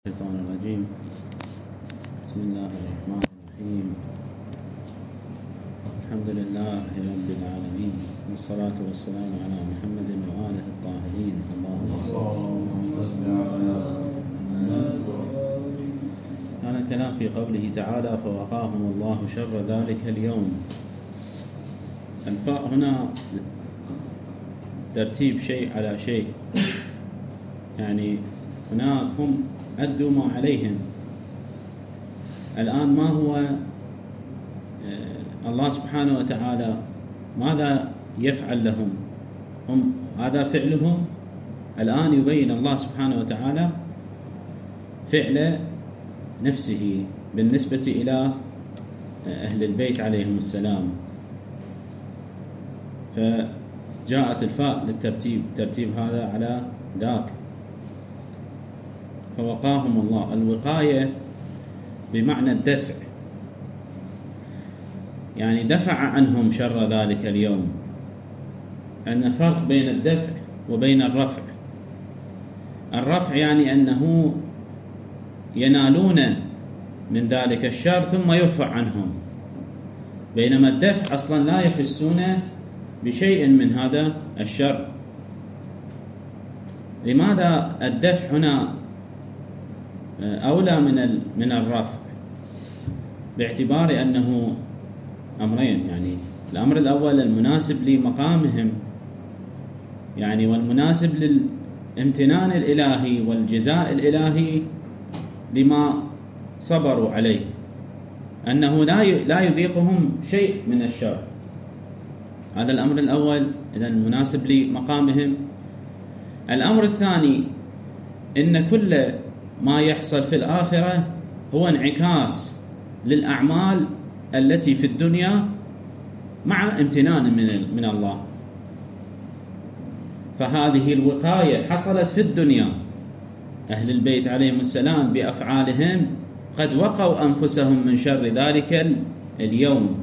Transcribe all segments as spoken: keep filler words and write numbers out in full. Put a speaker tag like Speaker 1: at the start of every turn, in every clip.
Speaker 1: الشيطان الرجيم. بسم الله الرحمن الرحيم. الحمد لله رب العالمين، والصلاة والسلام على محمد وآله الطاهرين. اللهم صل على محمد. كان الكلام في قوله تعالى: فوقاهم الله شر ذلك اليوم. الفاء هنا ترتيب شيء على شيء، يعني هناك هم أدوا ما عليهم، الآن ما هو الله سبحانه وتعالى ماذا يفعل لهم؟ هم هذا فعلهم. الآن يبين الله سبحانه وتعالى فعل نفسه بالنسبة إلى أهل البيت عليهم السلام، فجاءت الفاء للترتيب، ترتيب هذا على ذاك. فوقاهم الله، الوقاية بمعنى الدفع، يعني دفع عنهم شر ذلك اليوم. أن فرق بين الدفع وبين الرفع. الرفع يعني أنه ينالون من ذلك الشر ثم يرفع عنهم، بينما الدفع أصلا لا يحسون بشيء من هذا الشر. لماذا الدفع هنا أولى من من الرفع؟ باعتبار أنه أمرين، يعني الأمر الأول المناسب لمقامهم، يعني والمناسب للامتنان الإلهي والجزاء الإلهي لما صبروا عليه، أنه لا لا يذيقهم شيء من الشر. هذا الأمر الأول، إذا المناسب لمقامهم. الأمر الثاني إن كل ما يحصل في الآخرة هو انعكاس للأعمال التي في الدنيا مع امتنان من من الله. فهذه الوقاية حصلت في الدنيا، أهل البيت عليهم السلام بأفعالهم قد وقوا أنفسهم من شر ذلك اليوم،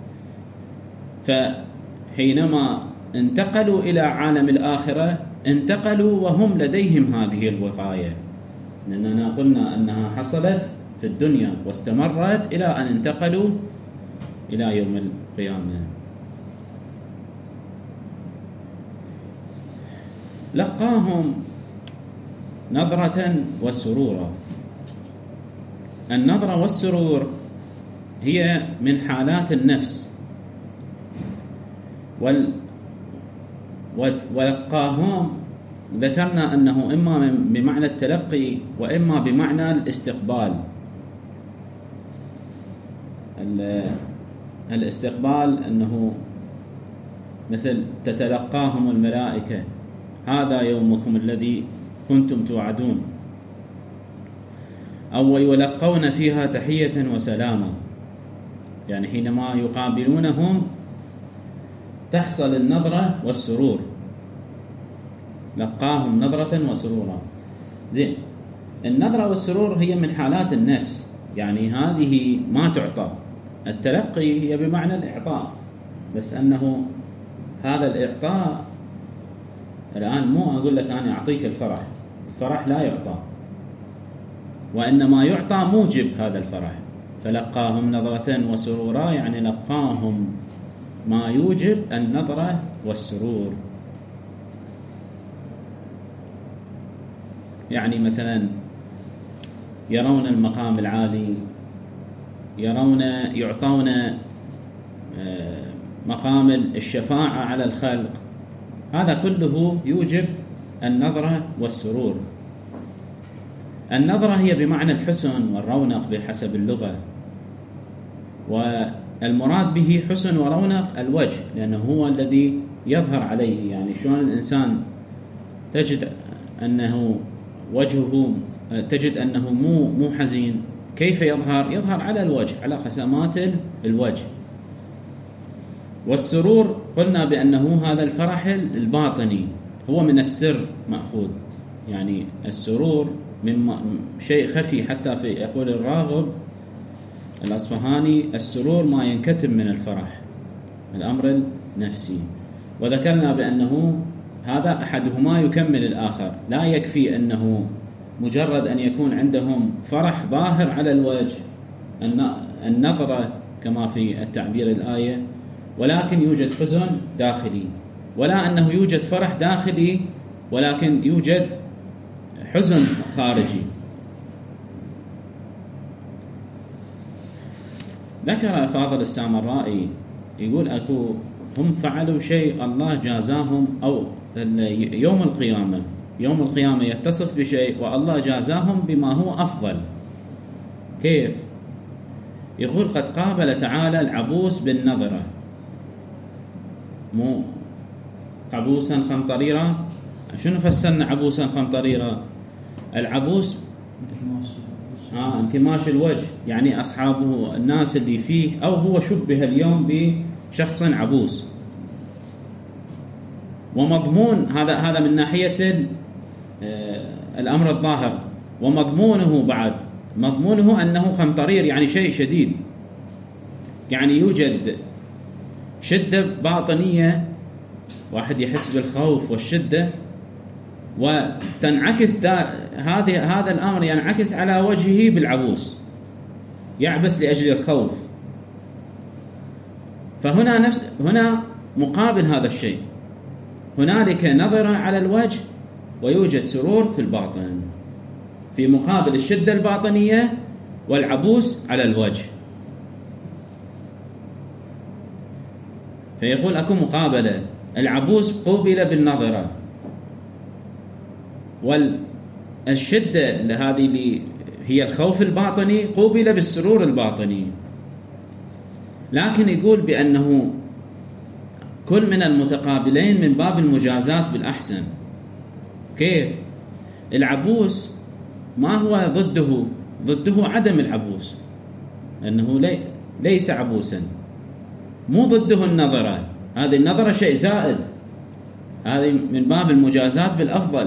Speaker 1: فحينما انتقلوا إلى عالم الآخرة انتقلوا وهم لديهم هذه الوقاية، لأننا قلنا أنها حصلت في الدنيا واستمرت إلى أن انتقلوا إلى يوم القيامة. لقاهم نظرة وسرورا. النظرة والسرور هي من حالات النفس، وال ولقاهم ذكرنا أنه إما بمعنى التلقي وإما بمعنى الاستقبال. الاستقبال أنه مثل تتلقاهم الملائكة: هذا يومكم الذي كنتم توعدون، أو يلقون فيها تحية وسلاما، يعني حينما يقابلونهم تحصل النظرة والسرور. لقاهم نظرة وسرورا. زين، النظرة والسرور هي من حالات النفس، يعني هذه ما تعطى. التلقي هي بمعنى الإعطاء، بس أنه هذا الإعطاء الآن مو أقول لك أنا أعطيك الفرح، الفرح لا يعطى، وإنما يعطى موجب هذا الفرح. فلقاهم نظرة وسرورا يعني لقاهم ما يوجب النظرة والسرور. يعني مثلا يرون المقام العالي، يرون يعطون مقام الشفاعة على الخلق، هذا كله يوجب النظرة والسرور. النظرة هي بمعنى الحسن والرونق بحسب اللغة، والمراد به حسن ورونق الوجه، لأنه هو الذي يظهر عليه. يعني شلون الإنسان تجد أنه وجهه، تجد أنه مو مو حزين، كيف يظهر؟ يظهر على الوجه، على خسامات الوجه. والسرور قلنا بأنه هذا الفرح الباطني، هو من السر مأخوذ، يعني السرور من شيء خفي. حتى في يقول الراغب الأصفهاني: السرور ما ينكتم من الفرح، الأمر النفسي. وذكرنا بأنه هذا أحدهما يكمل الآخر، لا يكفي أنه مجرد أن يكون عندهم فرح ظاهر على الوجه، النظرة كما في التعبير الآية، ولكن يوجد حزن داخلي، ولا أنه يوجد فرح داخلي ولكن يوجد حزن خارجي. ذكر فاضل السامرائي يقول أكو هم فعلوا شيء الله جازاهم، أو يوم القيامة يوم القيامة يتصف بشيء والله جازاهم بما هو أفضل. كيف؟ يقول قد قابل تعالى العبوس بالنظرة، مو عبوسا قمطريرا. شنو فسرنا عبوسا قمطريرا؟ العبوس آه انكماش الوجه، يعني أصحابه الناس اللي فيه، أو هو شبه اليوم بشخص عبوس. ومضمون هذا هذا من ناحية الأمر الظاهر، ومضمونه بعد مضمونه أنه قمطرير، يعني شيء شديد، يعني يوجد شدة باطنية، واحد يحس بالخوف والشدة، وتنعكس هذه هذا الأمر ينعكس على وجهه بالعبوس، يعبس لأجل الخوف. فهنا نفس هنا مقابل هذا الشيء، هنالك نظرة على الوجه ويوجد سرور في الباطن، في مقابل الشدة الباطنية والعبوس على الوجه. فيقول أكو مقابلة، العبوس قوبل بالنظرة، والشدة هذه اللي هي الخوف الباطني قوبل بالسرور الباطني. لكن يقول بأنه كل من المتقابلين من باب المجازات بالأحسن. كيف؟ العبوس ما هو ضده؟ ضده عدم العبوس، أنه لي ليس عبوسا، مو ضده النظرة، هذه النظرة شيء زائد، هذه من باب المجازات بالأفضل.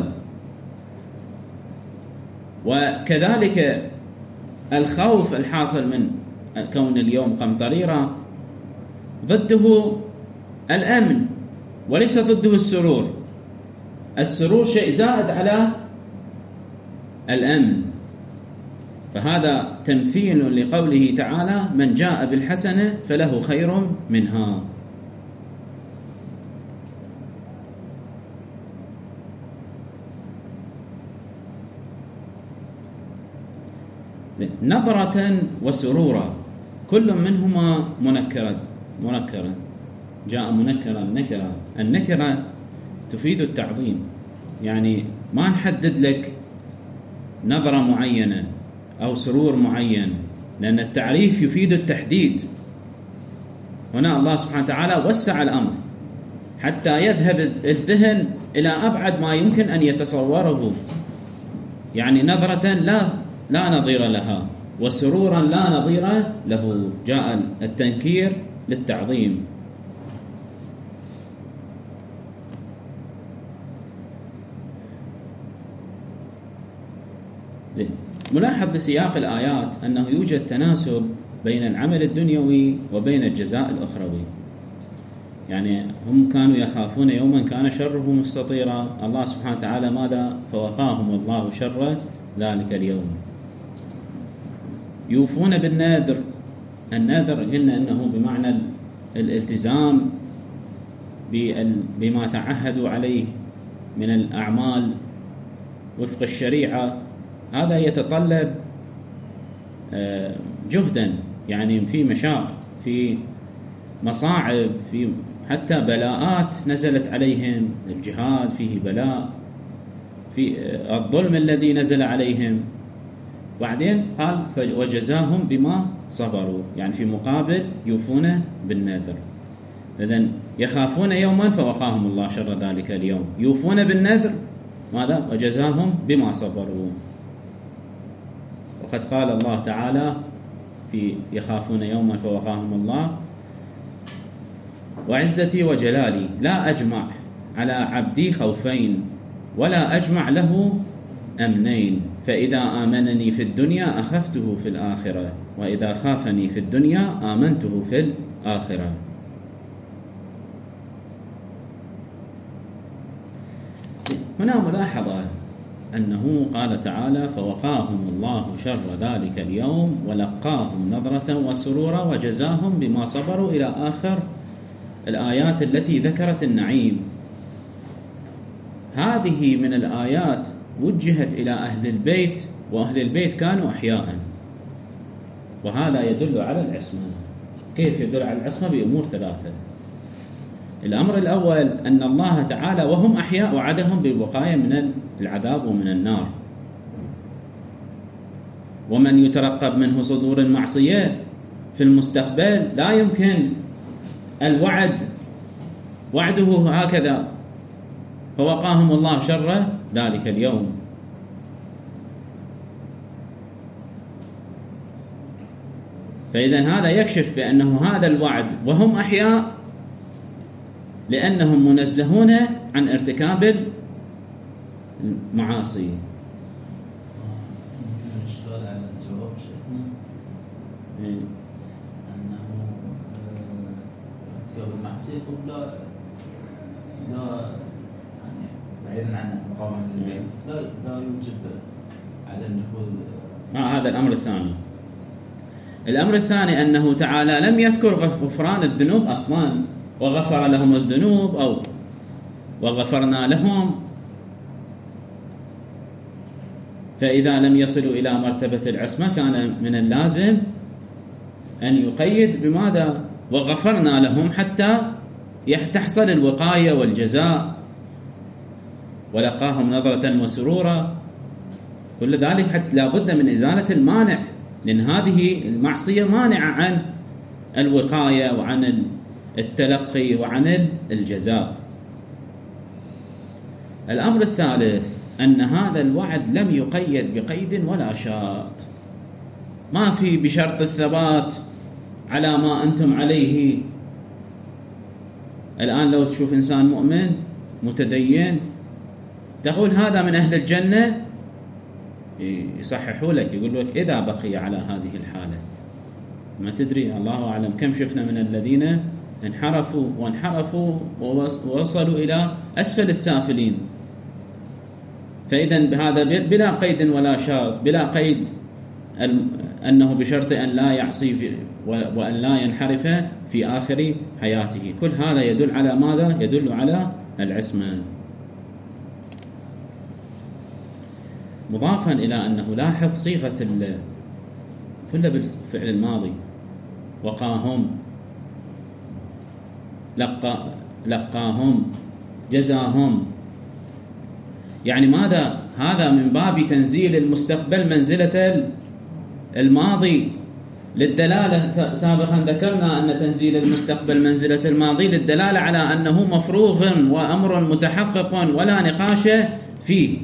Speaker 1: وكذلك الخوف الحاصل من كون اليوم قمطريرة ضده الأمن وليس ضده السرور. السرور شيء زائد على الأمن. فهذا تمثيل لقوله تعالى من جاء بالحسنة فله خير منها. نظرة وسرورا كل منهما منكرا منكرا جاء منكرا نكرا. النكرة تفيد التعظيم، يعني ما نحدد لك نظرة معينة أو سرور معين، لأن التعريف يفيد التحديد. هنا الله سبحانه وتعالى وسع الأمر حتى يذهب الذهن إلى أبعد ما يمكن أن يتصوره، يعني نظرة لا لا نظير لها، وسرورا لا نظير له. جاء التنكير للتعظيم. زين. ملاحظ لسياق الآيات أنه يوجد تناسب بين العمل الدنيوي وبين الجزاء الأخروي. يعني هم كانوا يخافون يوما كان شره مستطيرا، الله سبحانه وتعالى ماذا؟ فوقاهم الله شر ذلك اليوم. يوفون بالنذر. النذر قلنا أنه بمعنى الالتزام بما تعهدوا عليه من الأعمال وفق الشريعة. هذا يتطلب جهدا، يعني في مشاق، في مصاعب، في حتى بلاءات نزلت عليهم. الجهاد فيه بلاء، في الظلم الذي نزل عليهم. بعدين قال وجزاهم بما صبروا، يعني في مقابل يوفون بالنذر. إذن يخافون يوما فوقاهم الله شر ذلك اليوم. يوفون بالنذر ماذا؟ وجزاهم بما صبروا. وقد قال الله تعالى في يخافون يوما فوقاهم الله وعزتي وجلالي لا أجمع على عبدي خوفين ولا أجمع له أمنين، فإذا آمنني في الدنيا أخفته في الآخرة، وإذا خافني في الدنيا آمنته في الآخرة. هنا ملاحظة، أنه قال تعالى: فوقاهم الله شر ذلك اليوم ولقاهم نظرة وسرورا وجزاهم بما صبروا، إلى آخر الآيات التي ذكرت النعيم. هذه من الآيات وجهت إلى أهل البيت، وأهل البيت كانوا أحياء، وهذا يدل على العصمة. كيف يدل على العصمة؟ بأمور ثلاثة. الأمر الأول أن الله تعالى وهم أحياء وعدهم بالوقاية من العذاب ومن النار. ومن يترقب منه صدور المعصية في المستقبل لا يمكن الوعد وعده هكذا، فوقاهم الله شر ذلك اليوم. فإذا هذا يكشف بأنه هذا الوعد وهم أحياء، لأنهم منزهون عن ارتكاب المعاصي.
Speaker 2: يمكن الاشكال على الجواب شيخنا أنه ارتكاب المعصية قبل لا يعني بعيدا عن مقام أهل البيت لا لا يوجب على الدخول.
Speaker 1: آه هذا الأمر الثاني. الأمر الثاني أنه تعالى لم يذكر غفران الذنوب أصلا، وغفر لهم الذنوب أو وغفرنا لهم. فإذا لم يصلوا إلى مرتبة العصمة كان من اللازم أن يقيد بماذا؟ وغفرنا لهم، حتى تحصل الوقاية والجزاء، ولقاهم نظرة وسرورا. كل ذلك حتى لا بد من إزالة المانع، لأن هذه المعصية مانعة عن الوقاية وعن التلقي وعن الجزاء. الأمر الثالث أن هذا الوعد لم يقيد بقيد ولا شرط، ما في بشرط الثبات على ما أنتم عليه. الآن لو تشوف إنسان مؤمن متدين تقول هذا من أهل الجنة، يصححوا لك، يقول لك إذا بقي على هذه الحالة. ما تدري، الله أعلم كم شفنا من الذين انحرفوا وانحرفوا ووصلوا إلى أسفل السافلين. فإذا بهذا بلا قيد ولا شرط، بلا قيد أنه بشرط أن لا يعصي وأن لا ينحرف في آخر حياته. كل هذا يدل على ماذا؟ يدل على العصمة. مضافا إلى أنه لاحظ صيغة كله بالفعل الماضي، وقاهم، لقى لقاهم، جزاهم. يعني ماذا؟ هذا من باب تنزيل المستقبل منزلة الماضي للدلالة. سابقا ذكرنا أن تنزيل المستقبل منزلة الماضي للدلالة على أنه مفروغ وأمر متحقق ولا نقاش فيه.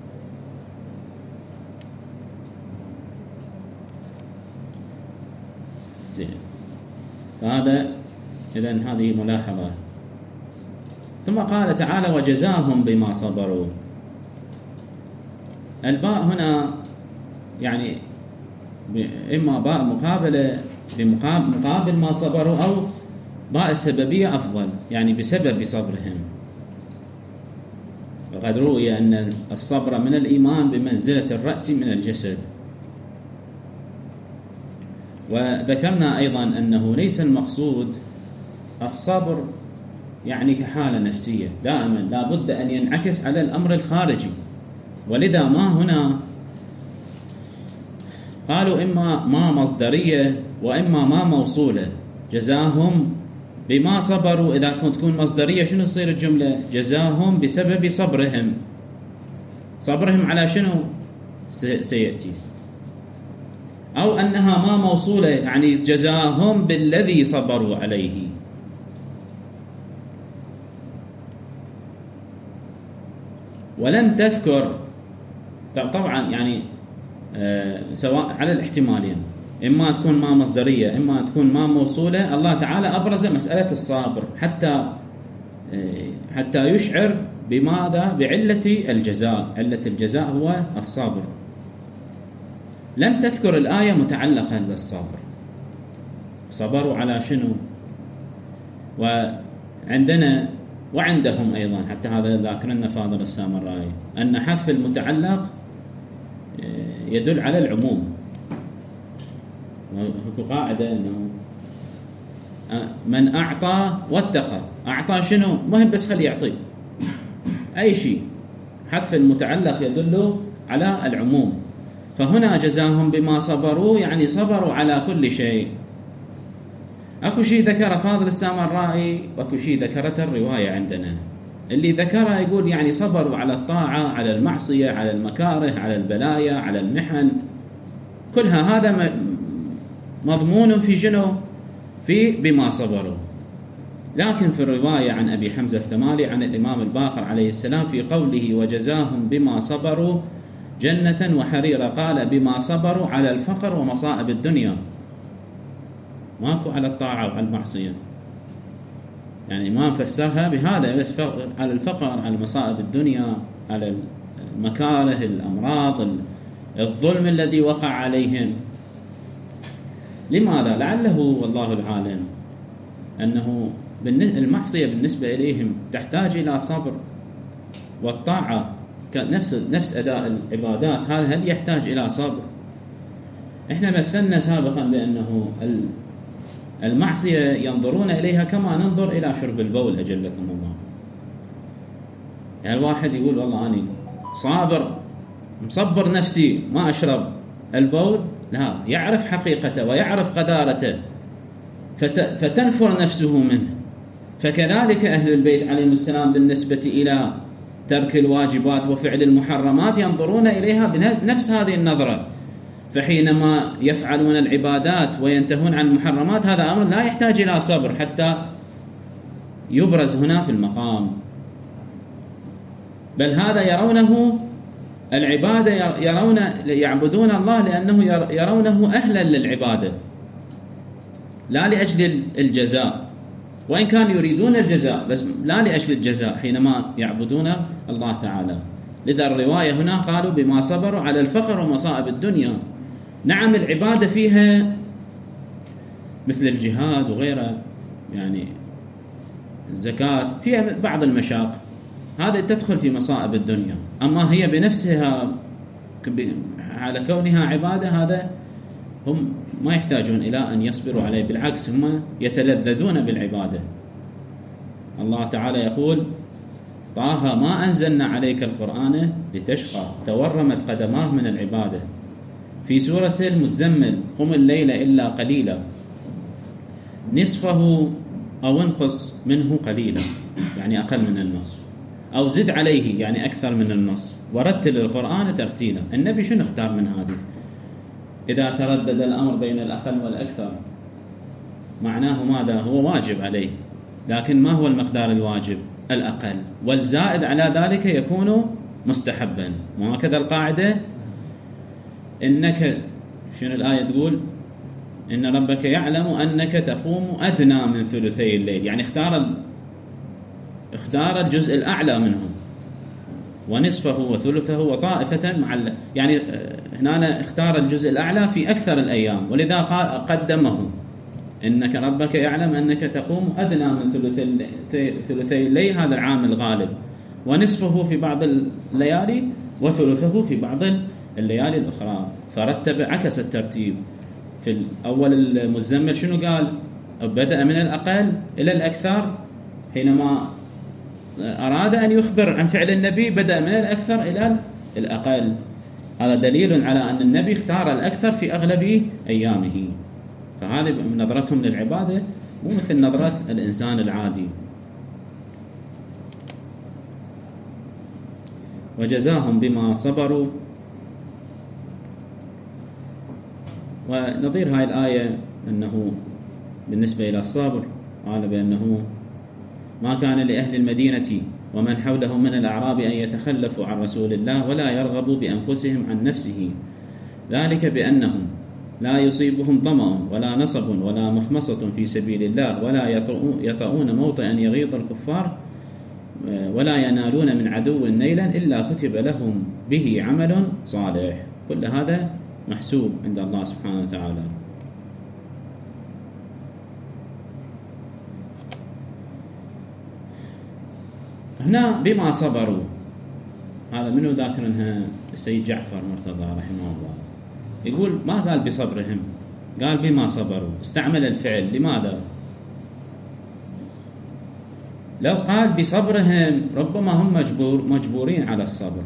Speaker 1: فهذا إذن هذه ملاحظة. ثم قال تعالى: وجزاهم بما صبروا. الباء هنا يعني إما باء مقابلة بمقابل ما صبروا، أو باء السببية أفضل، يعني بسبب صبرهم. وقد رؤي أن الصبر من الإيمان بمنزلة الرأس من الجسد. وذكرنا أيضا أنه ليس المقصود الصبر يعني كحالة نفسية، دائما لا بد أن ينعكس على الأمر الخارجي. ولذا ما هنا قالوا إما ما مصدرية وإما ما موصولة. جزاهم بما صبروا، إذا كنت تكون مصدرية شنو تصير الجملة؟ جزاهم بسبب صبرهم. صبرهم على شنو؟ سيأتي. أو أنها ما موصولة، يعني جزاهم بالذي صبروا عليه. ولم تذكر طبعا يعني آه سواء على الاحتمالين، إما تكون ما مصدرية إما تكون ما موصولة. الله تعالى أبرز مسألة الصابر حتى آه حتى يشعر بماذا؟ بعلة الجزاء. علة الجزاء هو الصابر. لم تذكر الآية متعلقة للصبر. صبروا على شنو؟ وعندنا وعندهم أيضا حتى هذا ذاكر لنا فاضل السامرائي أن حذف المتعلق يدل على العموم. وهو قاعدة أنه من أعطى واتقى، أعطى شنو؟ مهم بس خلي يعطي أي شيء. حذف المتعلق يدل على العموم. فهنا جزاهم بما صبروا يعني صبروا على كل شيء. أكو شيء ذكر فاضل السامرائي وأكو شيء ذكرته الرواية عندنا. اللي ذكرها يقول يعني صبروا على الطاعة، على المعصية، على المكاره، على البلايا، على المحن، كلها هذا مضمون في شنو؟ في بما صبروا. لكن في الرواية عن أبي حمزة الثمالي عن الإمام الباقر عليه السلام في قوله وجزاهم بما صبروا جنة وحريرة، قال بما صبروا على الفقر ومصائب الدنيا، ماكو على الطاعة وعلى المعصية. يعني الإمام فسرها بهذا بس، على الفقر، على مصائب الدنيا، على المكاره، الأمراض، الظلم الذي وقع عليهم. لماذا؟ لعله والله العالم أنه المعصية بالنسبة إليهم تحتاج إلى صبر، والطاعة نفس نفس أداء العبادات هذا هل يحتاج إلى صبر. إحنا مثلنا سابقا بأنه المعصية ينظرون إليها كما ننظر إلى شرب البول أجلكم الله. يعني الواحد يقول والله أنا صابر مصبر نفسي ما أشرب البول، لا، يعرف حقيقته ويعرف قدارته فتنفر نفسه منه. فكذلك أهل البيت عليهم السلام بالنسبة إلى ترك الواجبات وفعل المحرمات ينظرون إليها بنفس هذه النظرة. فحينما يفعلون العبادات وينتهون عن المحرمات هذا أمر لا يحتاج إلى صبر حتى يبرز هنا في المقام، بل هذا يرونه العبادة، يرون يعبدون الله لأنه يرونه أهلا للعبادة لا لأجل الجزاء، وإن كانوا يريدون الجزاء بس لا لأجل الجزاء حينما يعبدون الله تعالى. لذا الرواية هنا قالوا بما صبروا على الفقر ومصائب الدنيا. نعم العبادة فيها مثل الجهاد وغيره، يعني الزكاة فيها بعض المشاق، هذا تدخل في مصائب الدنيا. أما هي بنفسها على كونها عبادة هذا هم ما يحتاجون إلى أن يصبروا عليه، بالعكس هم يتلذذون بالعبادة. الله تعالى يقول طه ما أنزلنا عليك القرآن لتشقى، تورمت قدماه من العبادة. في سورة المزمل قم الليل إلا قليلا، نصفه أو انقص منه قليلا يعني أقل من النصف، أو زد عليه يعني أكثر من النصف، ورتل القرآن ترتيلا. النبي شنو اختار من هذه؟ إذا تردد الأمر بين الأقل والأكثر معناه ماذا؟ هو واجب عليه، لكن ما هو المقدار الواجب؟ الأقل، والزائد على ذلك يكون مستحبا. وهكذا القاعدة إنك شنو الآية تقول؟ إن ربك يعلم أنك تقوم أدنى من ثلثي الليل، يعني اختار اختار الجزء الأعلى منهم، ونصفه وثلثه وطائفة مع يعني هنا اختار الجزء الأعلى في أكثر الأيام، ولذا قدمه إنك ربك يعلم أنك تقوم أدنى من ثلثي الليل، هذا العامل غالب، ونصفه في بعض الليالي وثلثه في بعض الليالي الأخرى. فرتب عكس الترتيب. في الأول المزمل شنو قال؟ بدأ من الأقل إلى الأكثر، حينما أراد أن يخبر عن فعل النبي بدأ من الأكثر إلى الأقل. هذا دليل على أن النبي اختار الأكثر في أغلب أيامه. فهذه نظرتهم للعبادة مو مثل نظرة الإنسان العادي. وجزاهم بما صبروا. ونظير هاي الآية أنه بالنسبة إلى الصبر قال بأنه ما كان لأهل المدينة ومن حولهم من الأعراب أن يتخلفوا عن رسول الله ولا يرغبوا بأنفسهم عن نفسه، ذلك بأنهم لا يصيبهم ظمأ ولا نصب ولا مخمصة في سبيل الله ولا يطؤون موطئا يغيظ الكفار ولا ينالون من عدو نيلا إلا كتب لهم به عمل صالح. كل هذا محسوب عند الله سبحانه وتعالى. هنا بما صبروا، هذا منو ذاكرنها السيد جعفر مرتضى رحمه الله، يقول ما قال بصبرهم، قال بما صبروا، استعمل الفعل. لماذا؟ لو قال بصبرهم ربما هم مجبور مجبورين على الصبر،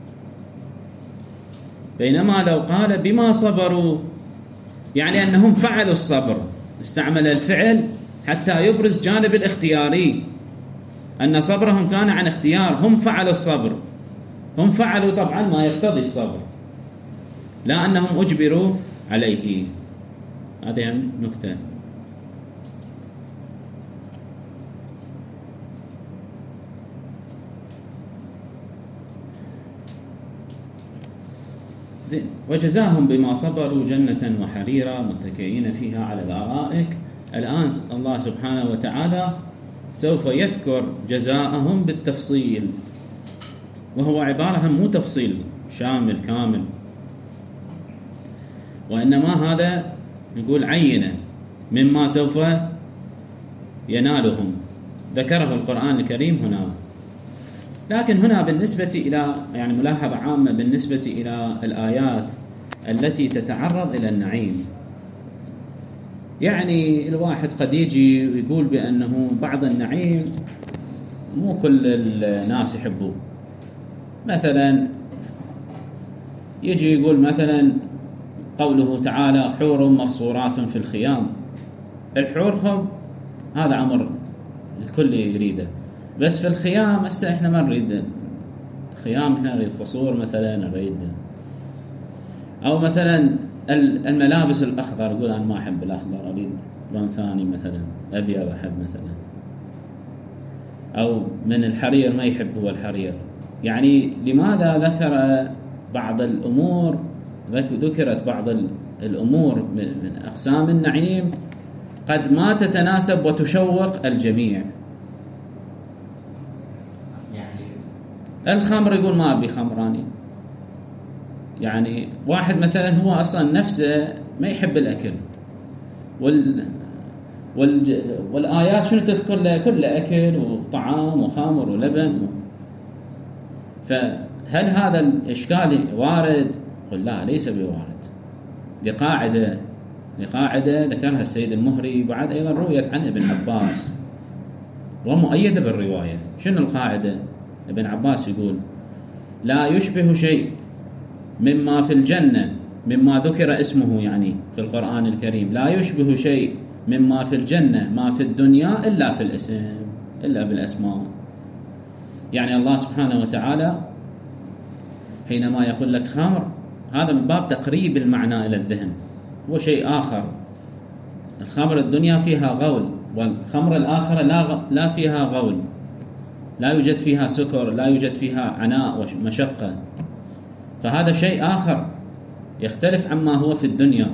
Speaker 1: بينما لو قال بما صبروا يعني أنهم فعلوا الصبر، استعمل الفعل حتى يبرز جانب الاختياري، أن صبرهم كان عن اختيار، هم فعلوا الصبر، هم فعلوا طبعا ما يقتضي الصبر، لا أنهم أجبروا عليه. هذه نكتة. زين. وجزاهم بما صبروا جنة وحريرا متكئين فيها على الأرائك. الآن الله سبحانه وتعالى سوف يذكر جزاءهم بالتفصيل، وهو عبارة مو تفصيل شامل كامل، وإنما هذا نقول عينة مما سوف ينالهم، ذكره القرآن الكريم هنا. لكن هنا بالنسبة إلى يعني ملاحظة عامة بالنسبة إلى الآيات التي تتعرض إلى النعيم، يعني الواحد قد يجي ويقول بأنه بعض النعيم مو كل الناس يحبوه. مثلا يجي يقول مثلا قوله تعالى حور مقصورات في الخيام، الحور خب هذا أمر الكل يريده، بس في الخيام هسه احنا ما نريد الخيام، احنا نريد قصور مثلا، نريد او مثلا الملابس الاخضر، يقول انا ما احب الاخضر، اريد لون ثاني مثلا ابيض احب مثلا، او من الحرير ما يحب هو الحرير. يعني لماذا ذكر بعض الامور، ذكرت بعض الامور من اقسام النعيم قد ما تتناسب وتشوق الجميع؟ الخمر يقول ما أبي خمراني، يعني واحد مثلا هو أصلا نفسه ما يحب الأكل، وال وال والآيات شنو تذكر له؟ كل أكل وطعام وخمر ولبن و... فهل هذا الإشكال وارد؟ قل لا، ليس بوارد. لقاعدة لقاعدة ذكرها السيد المهري، بعد أيضا رويت عن ابن عباس ومؤيدة بالرواية. شنو القاعدة؟ ابن عباس يقول لا يشبه شيء مما في الجنة مما ذكر اسمه، يعني في القرآن الكريم لا يشبه شيء مما في الجنة ما في الدنيا إلا في الاسم، إلا بالأسماء. يعني الله سبحانه وتعالى حينما يقول لك خمر، هذا من باب تقريب المعنى إلى الذهن، هو شيء آخر. الخمر الدنيا فيها غول، والخمر الآخرة لا لا فيها غول، لا يوجد فيها سكر، لا يوجد فيها عناء ومشقة، فهذا شيء آخر يختلف عما هو في الدنيا.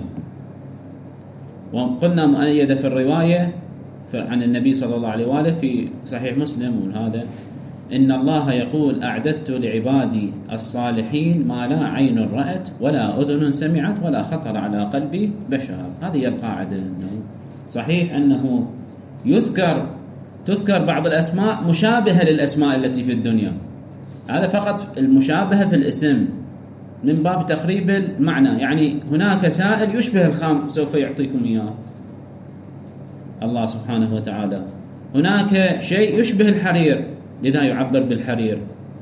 Speaker 1: وقلنا مؤيدة في الرواية عن النبي صلى الله عليه وآله في صحيح مسلم، وهذا إن الله يقول أعددت لعبادي الصالحين ما لا عين رأت ولا أذن سمعت ولا خطر على قلبي بشر. هذه هي القاعدة. صحيح أنه يذكر تذكر بعض الأسماء مشابهة للأسماء التي في الدنيا، هذا فقط المشابهة في الاسم من باب تقريب المعنى. يعني هناك سائل يشبه الخمر سوف يعطيكم إياه الله سبحانه وتعالى، هناك شيء يشبه الحرير لذا يعبر بالحرير.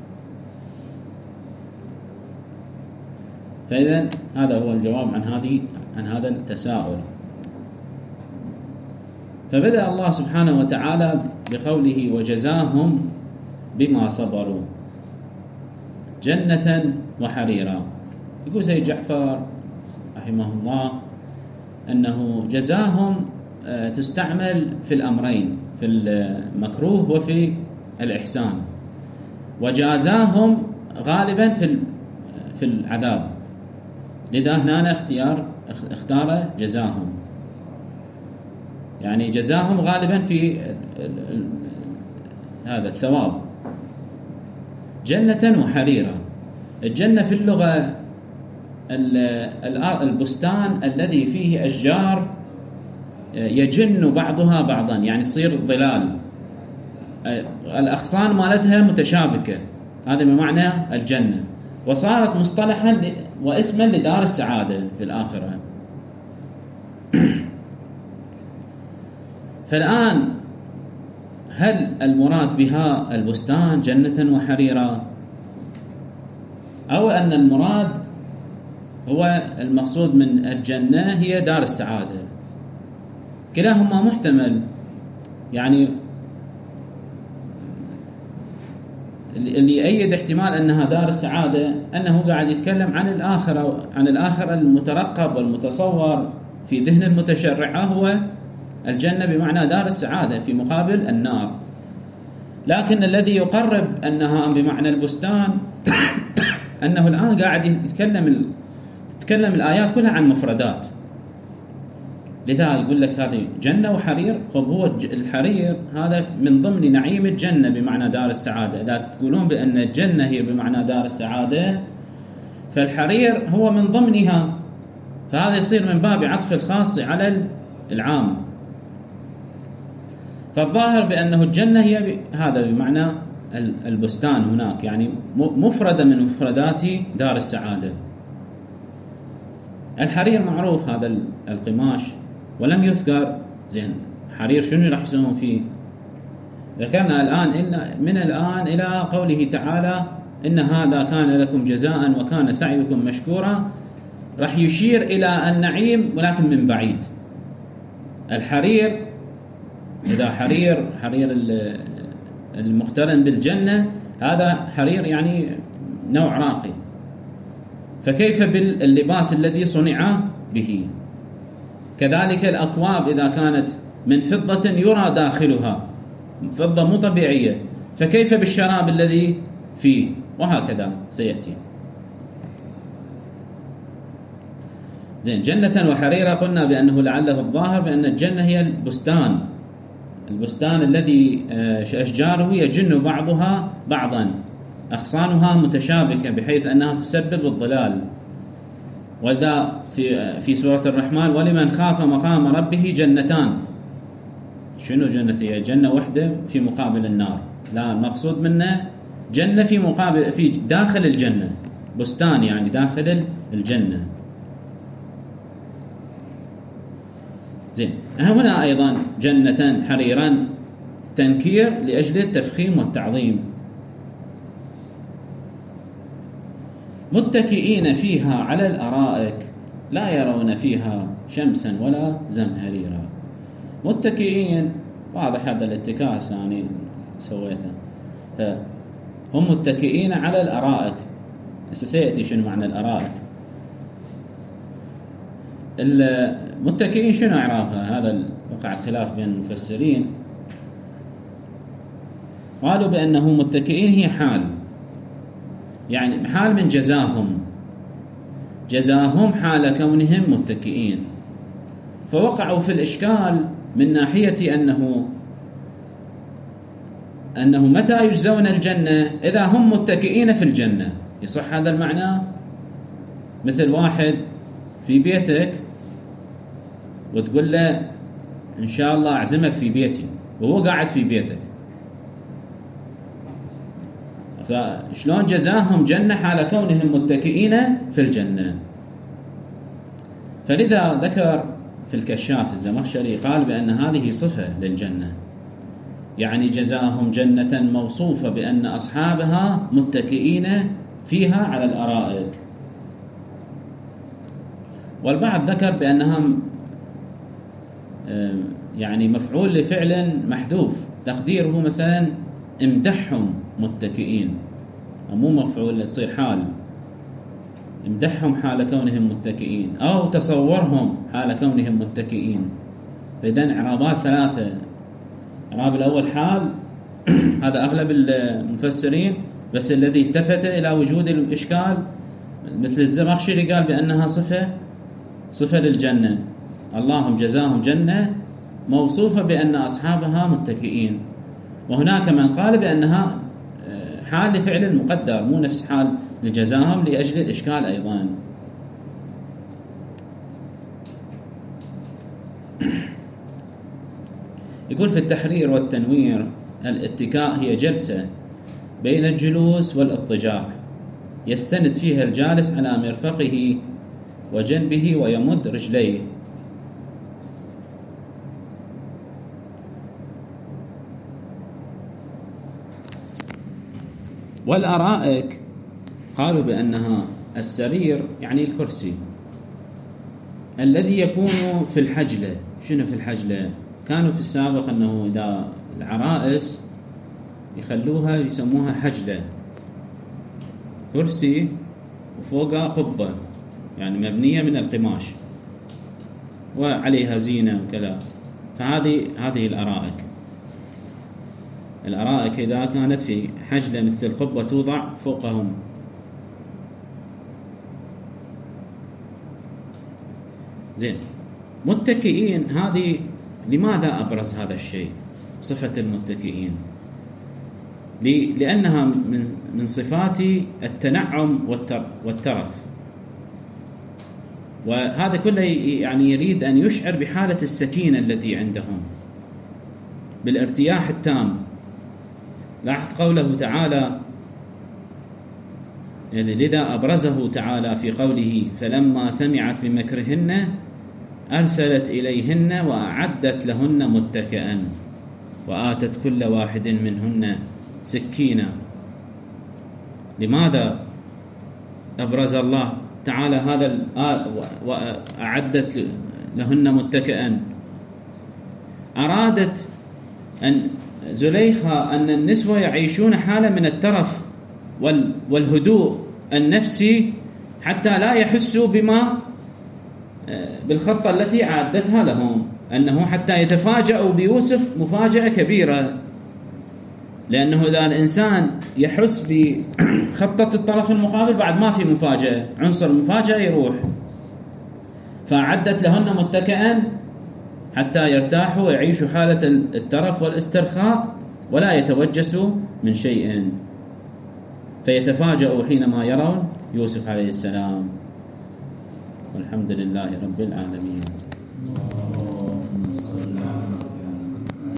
Speaker 1: فإذن هذا هو الجواب عن هذه عن هذا التساؤل. فبدأ الله سبحانه وتعالى بقوله وجزاهم بما صبروا جنة وحريرا. يقول سيد جعفر رحمه الله أنه جزاهم تستعمل في الأمرين، في المكروه وفي الإحسان، وجازاهم غالبا في في العذاب، لذا هنا اختيار اختار جزاهم، يعني جزاهم غالبا في هذا الثواب. جنة وحريرا، الجنة في اللغة البستان الذي فيه أشجار يجن بعضها بعضا، يعني يصير ظلال، الأغصان مالتها متشابكة، هذا بمعنى الجنة، وصارت مصطلحا واسما لدار السعادة في الآخرة. فالآن هل المراد بها البستان جنة وحريرا، أو أن المراد هو المقصود من الجنة هي دار السعادة؟ كلاهما محتمل. يعني اللي يؤيد احتمال أنها دار السعادة أنه قاعد يتكلم عن الآخرة، عن الآخرة المترقب والمتصور في ذهن المتشرعة هو الجنة بمعنى دار السعادة في مقابل النار. لكن الذي يقرب أنها بمعنى البستان أنه الآن قاعد يتكلم تتكلم الآيات كلها عن مفردات، لذا يقول لك هذه جنة وحرير. خب هو الحرير هذا من ضمن نعيم الجنة بمعنى دار السعادة. إذا تقولون بأن الجنة هي بمعنى دار السعادة فالحرير هو من ضمنها، فهذا يصير من باب عطف الخاص على العام. فالظاهر بأنه الجنة هي هذا بمعنى البستان هناك، يعني مفردة من مفردات دار السعادة. الحرير معروف هذا القماش ولم يذكر. زين حرير شنو راح يسوون فيه؟ ذكرنا الآن إن من الآن إلى قوله تعالى إن هذا كان لكم جزاء وكان سعيكم مشكورا، راح يشير إلى النعيم ولكن من بعيد. الحرير إذا حرير حرير المقترن بالجنة هذا حرير يعني نوع راقي، فكيف باللباس الذي صنع به؟ كذلك الأكواب إذا كانت من فضة يرى داخلها فضة مو طبيعية، فكيف بالشراب الذي فيه؟ وهكذا سيأتي. زين جنة وحريرة قلنا بأنه لعله الظاهر بأن الجنة هي البستان، البستان الذي أشجاره يجن بعضها بعضا، أغصانها متشابكة بحيث أنها تسبب الظلال. وذا في في سورة الرحمن ولمن خاف مقام ربه جنتان. شنو جنة؟ هي جنة وحدة في مقابل النار، لا المقصود منه جنة في مقابل في داخل الجنة، بستان يعني داخل الجنة. زين هنا أيضا جنة حريرا تنكير لأجل التفخيم والتعظيم. متكئين فيها على الأرائك لا يرون فيها شمسا ولا زمهريرا. متكئين واضح هذا الاتكاس يعني سويته، هم متكئين على الأرائك. سيأتي شنو معنى الأرائك. المتكئين شنو إعرافها؟ هذا وقع الخلاف بين المفسرين. قالوا بأنه متكئين هي حال، يعني حال من جزاهم، جزاهم حال كونهم متكئين. فوقعوا في الإشكال من ناحية أنه أنه متى يجزون الجنة؟ إذا هم متكئين في الجنة. يصح هذا المعنى؟ مثل واحد في بيتك وتقول له إن شاء الله أعزمك في بيتي وهو قاعد في بيتك، فشلون جزاهم جنة حال كونهم متكئين في الجنة؟ فلذا ذكر في الكشاف الزمخشري قال بأن هذه صفة للجنة، يعني جزاهم جنة موصوفة بأن أصحابها متكئين فيها على الأرائك. والبعض ذكر بأنها يعني مفعول لفعل محذوف تقديره مثلا امدحهم متكئين، مو مفعول يصير حال، امدحهم حال كونهم متكئين أو تصورهم حال كونهم متكئين. فإذن إعرابات ثلاثة، إعراب الأول حال هذا أغلب المفسرين، بس الذي التفت إلى وجود الإشكال مثل الزمخشري قال بأنها صفة صفة للجنة، اللهم جزاهم جنة موصوفة بأن أصحابها متكئين. وهناك من قال بأنها حال لفعل مقدر مو نفس حال لجزاهم لأجل الإشكال أيضا. يقول في التحرير والتنوير الاتكاء هي جلسة بين الجلوس والاضطجاع يستند فيها الجالس على مرفقه وجنبه ويمد رجليه. والأرائك قالوا بأنها السرير يعني الكرسي الذي يكون في الحجلة. شنو في الحجلة؟ كانوا في السابق أنه إذا العرائس يخلوها يسموها حجلة، كرسي وفوقها قبة يعني مبنية من القماش وعليها زينة وكذا. فهذه هذه الأرائك. الأرائك إذا كانت في حجلة مثل القبة توضع فوقهم. زين، متكئين هذه لماذا أبرز هذا الشيء صفة المتكئين؟ لأنها من من صفات التنعم والترف، وهذا كله يعني يريد أن يشعر بحالة السكينة التي عندهم بالارتياح التام. لاحظ قوله تعالى، لذا أبرزه تعالى في قوله فلما سمعت بمكرهن أرسلت إليهن وأعدت لهن متكئا وآتت كل واحد منهن سكينا. لماذا أبرز الله تعالى هذا وأعدت لهن متكئا؟ أرادت أن زليخة أن النسوة يعيشون حالة من الترف والهدوء النفسي حتى لا يحسوا بما بالخطة التي أعدتها لهم، أنه حتى يتفاجأوا بيوسف مفاجأة كبيرة. لأنه إذا الإنسان يحس بخطة الطرف المقابل بعد ما في مفاجأة، عنصر المفاجأة يروح. فأعدت لهن متكئا حتى يرتاحوا ويعيشوا حالة الترف والاسترخاء ولا يتوجسوا من شيء، فيتفاجأوا حينما يرون يوسف عليه السلام. والحمد لله رب العالمين.